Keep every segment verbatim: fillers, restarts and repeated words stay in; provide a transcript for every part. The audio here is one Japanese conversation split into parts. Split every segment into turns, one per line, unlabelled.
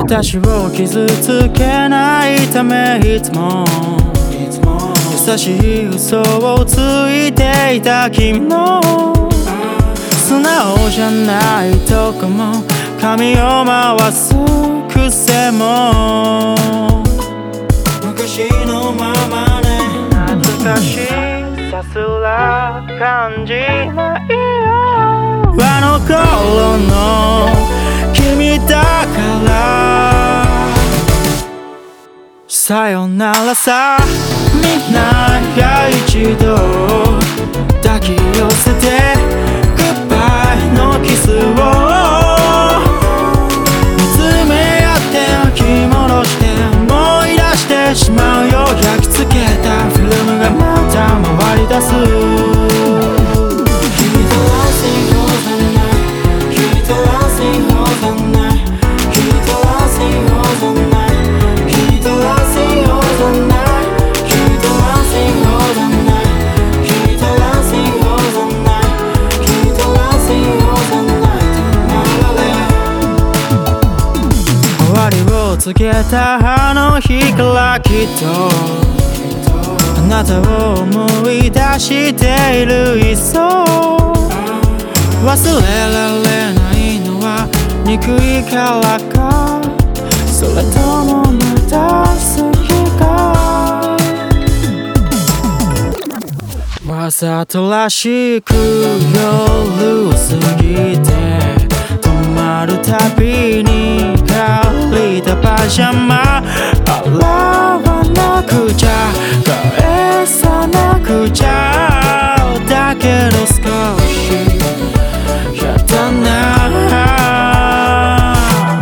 私を傷つけないためいつも優しい嘘をついていた君の素直じゃないとこも髪を回す癖も昔のままね懐かしさすら感じないよあの頃の君だからさよならさみんなが一度抱き寄せてグッバイのキスを見つめ合って気戻して思い出してしまうよ焼き付けたフィルムがまた回り出すつけたあの日からきっとあなたを思い出している一層忘れられないのは憎いからかそれともまだ好きかわざとらしく夜を過ぎて止まるたびに借りたパジャマ洗わなくちゃ返さなくちゃだけど少しやだな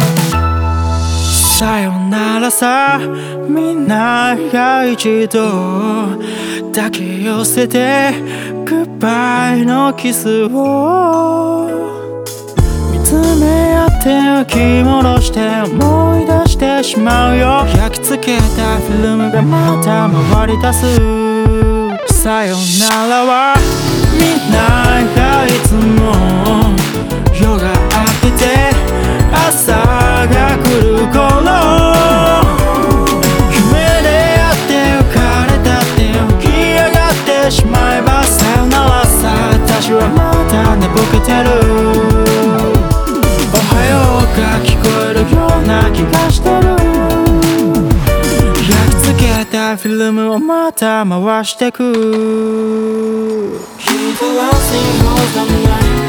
さよならさみんなが一度抱き寄せてグッバイのキスを見つめ合って気戻して思い出してしまうよ焼き付けたフィルムがまた回り出すさよならはみんながいつも夜が明けて朝が来る頃夢であって浮かれたって起き上がってしまえばさよならさ私はまた寝ぼけてる聞こえるような気がしてる焼き付けたフィルムをまた回してく Keep the last thing hold on night